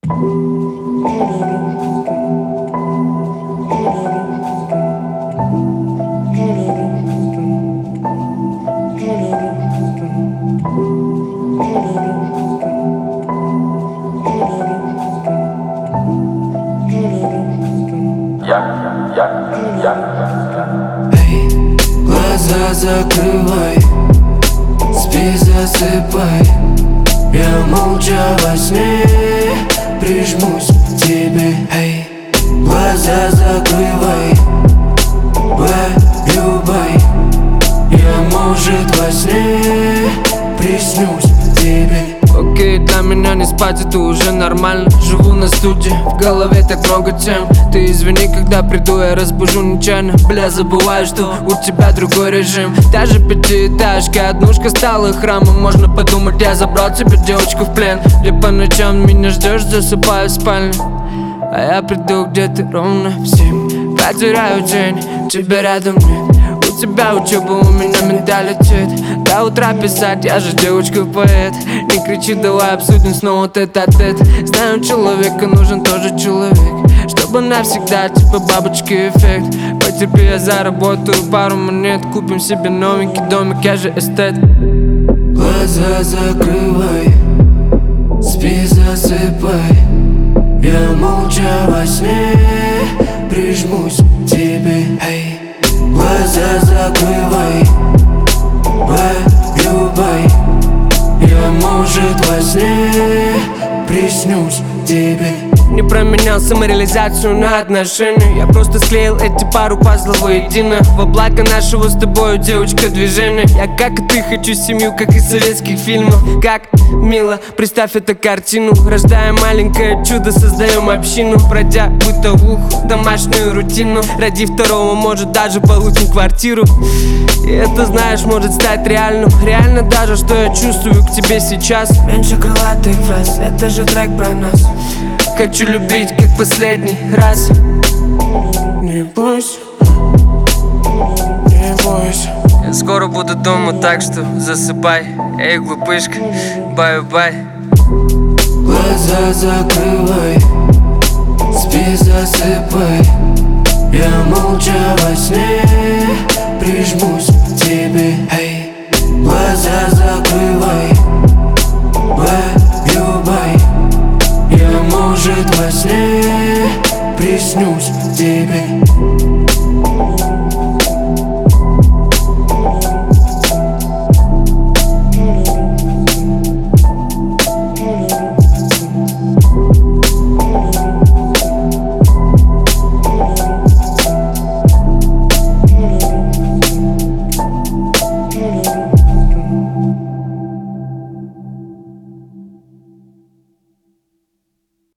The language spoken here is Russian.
Эй, глаза закрывай, спи, засыпай. Я молча во сне прижмусь к тебе. Эй, глаза закрывай, любай. Я, может, во сне приснюсь тебе. Окей, для меня не спать это уже нормально. Живу на студии, в голове так много тем. Ты извини, когда приду, я разбужу нечаянно. Бля, забываю, что у тебя другой режим. Та же пятиэтажка, однушка стала храмом. Можно подумать, я забрал тебе девочку в плен. Где по ночам меня ждешь, засыпаю в спальне. А я приду, где ты ровно в 7. Потеряю день, тебя рядом нет. У тебя учеба, у меня менталитет. До утра писать, я же девочка-поэт. Не кричи, давай обсудим снова тет-а-тет. Знаю, человеку нужен тоже человек, чтобы навсегда, типа бабочки эффект. Потерпи, я заработаю пару монет. Купим себе новенький домик, я же эстет. Глаза закрывай, спи, засыпай. Я молча во сне прижмусь к тебе. Эй, глаза закрывай, любай. Я, может, во сне приснюсь тебе. Не променял самореализацию на отношения. Я просто склеил эти пару пазлов воедино. Во благо нашего с тобою, девочка, движения. Я, как и ты, хочу семью, как из советских фильмов. Как мило, представь эту картину. Рождаем маленькое чудо, создаем общину. Пройдя бытовуху, домашнюю рутину. Ради второго, может, даже получим квартиру. И это, знаешь, может стать реальным. Реально даже, что я чувствую к тебе сейчас. Меньше крылатых фраз, это же трек про нас. Хочу любить, как последний раз. Не бойся, не бойся. Я скоро буду дома, так что засыпай. Эй, глупышка, бай-бай. Глаза закрывай, спи, засыпай. Я молча во сне прижмусь к тебе. Эй, глаза закрывай, любай. Я, может, во сне приснюсь тебе.